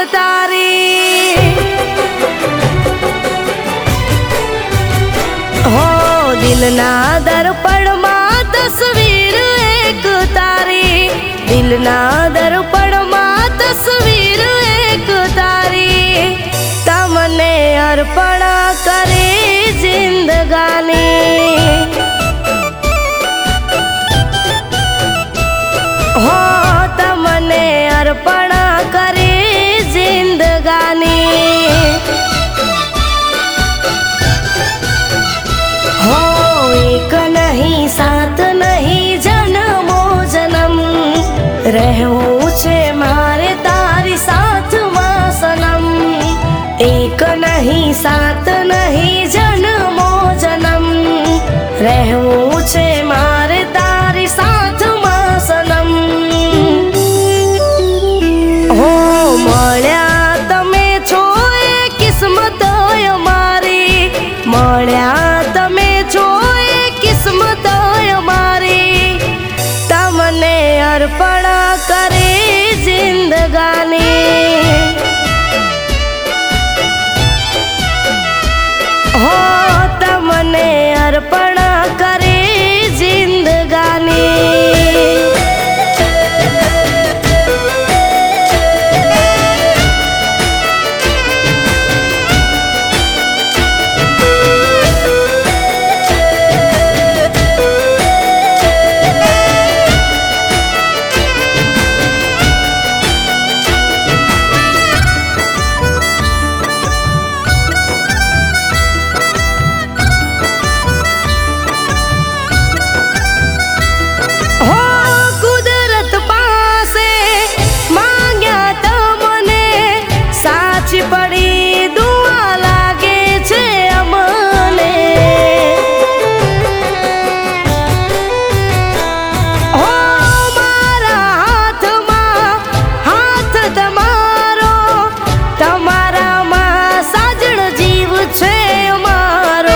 तारी हो दिलना दर्पण में तस्वीर एक तारी दिलना दर्पण में तस्वीर एक तारी तमने अर्पण करे जिंदगानी हो तमने अर्पण करे जिंदगानी हो एक नहीं साथ नहीं जन्मो जन्म रहूं छे मारे तारी साथ मां सनम एक नहीं साथ नहीं जन्मो जन्म रहूं छे मारे तारी साथ मां सनम हो मळ्या तमे छो ए किस्मत अमारी मळ्या तमे छो ए किस्मत अमारी तमने अर्पण करे जिंदगानी हो तमने अर्पण करे जिंदगानी पड़ी दुआ लागे छे अमने हो मारा हाथ में हाथ तमारो तमारा में साजण जीव छे मारो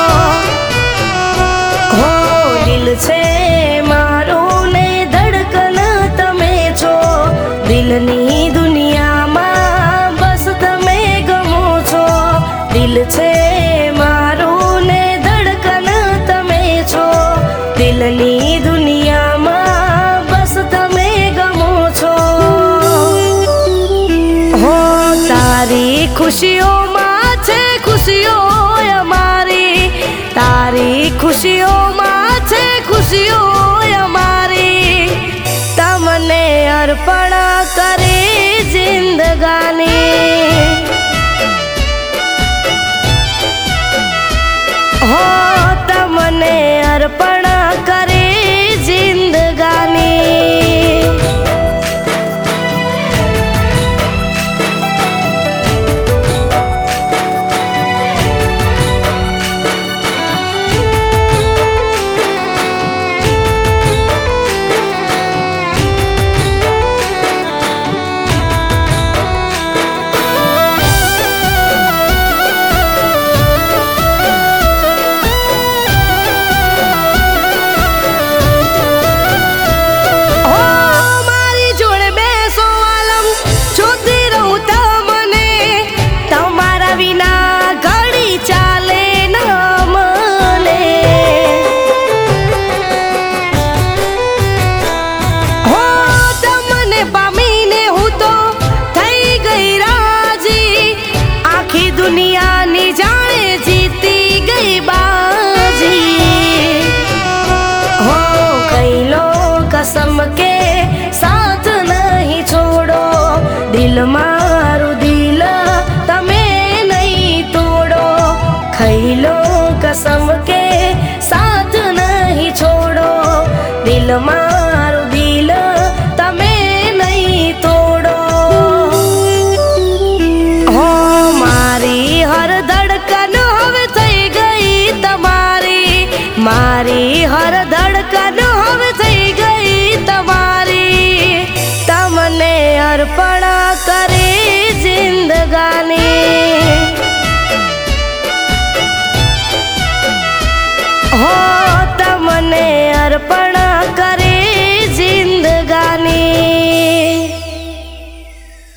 हो दिल छे मारो ने धड़कन तमे छो दिलनी दुनिया दिल छे मारू ने धड़कन तमे छो दिलनी दुनिया में बस तमे गमो छो हो तारी खुशियों में छे खुशियों अमारी तारी खुशियों में छे खुशियों अमारी तमने अर्पण करे जिंदगानी हो तमने अर्पण करे जिंदगानी दुनिया नी जाने जीती गई बाजी हो कई लोग कसम के साथ नहीं छोड़ो दिल मारू दिल तमे नहीं तोड़ो कई लोग कसम के साथ नहीं छोड़ो दिल मारू दिल तमे नहीं तोड़ो हो मारी हर धड़कन हवे थई गई तमारी मारी हर धड़कन हवे थई गई तमारी तमने अर्पण कर